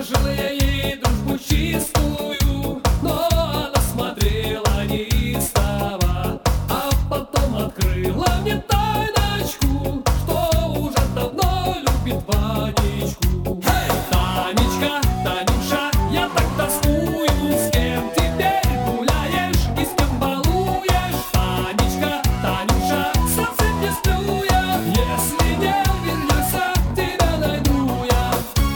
предложила я ей дружбу чистую, но она смотрела неистово, а потом открыла мне тайночку, что уже давно любит Ванечку. Танечка, Танюша, я так тоскую, с кем теперь гуляешь и с кем балуешь? Танечка, Танюша, совсем не сплю я, если не вернешься, тебя найду я.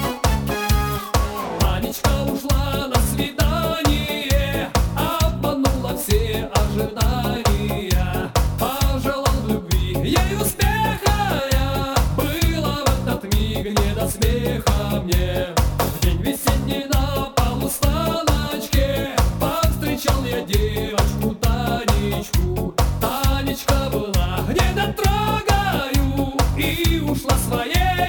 Танечка ушла на свидание, обманула все ожидания, пожелал любви ей успеха я, было в этот миг не до смеха мне. В день весенний на полустаночке повстречал я девочку Танечку. Танечка была недотрогою и ушла своей